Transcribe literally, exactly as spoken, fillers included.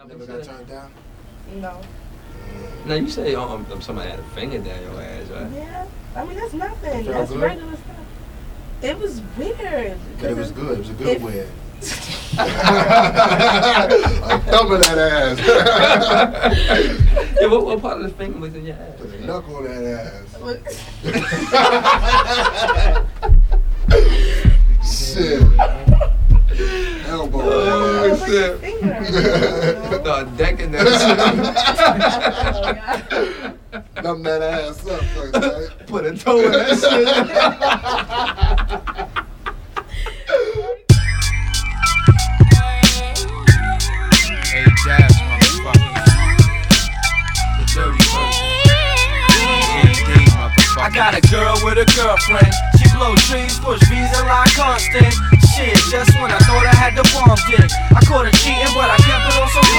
Never got turned down? No. Now you say um, somebody had a finger down your ass, right? Yeah. I mean, that's nothing. Felt That's good? regular stuff. It was weird. But it was good. It was a good If- win. I'm thumping that ass. Yeah, what, what part of the finger was in your ass? Put a knuckle on that ass. Shit. Elbow. Oh, on that shit. Start decking that shit. Thumb that ass up first, right? Put a toe in that shit. Hey, Jazz, motherfuckers. The dirty version. G D, motherfucker. I got a girl with a girlfriend. She blow trees, push bees, and lie constant. Shit, just when I thought I had the bomb dick, I caught her cheating, but I kept it on some.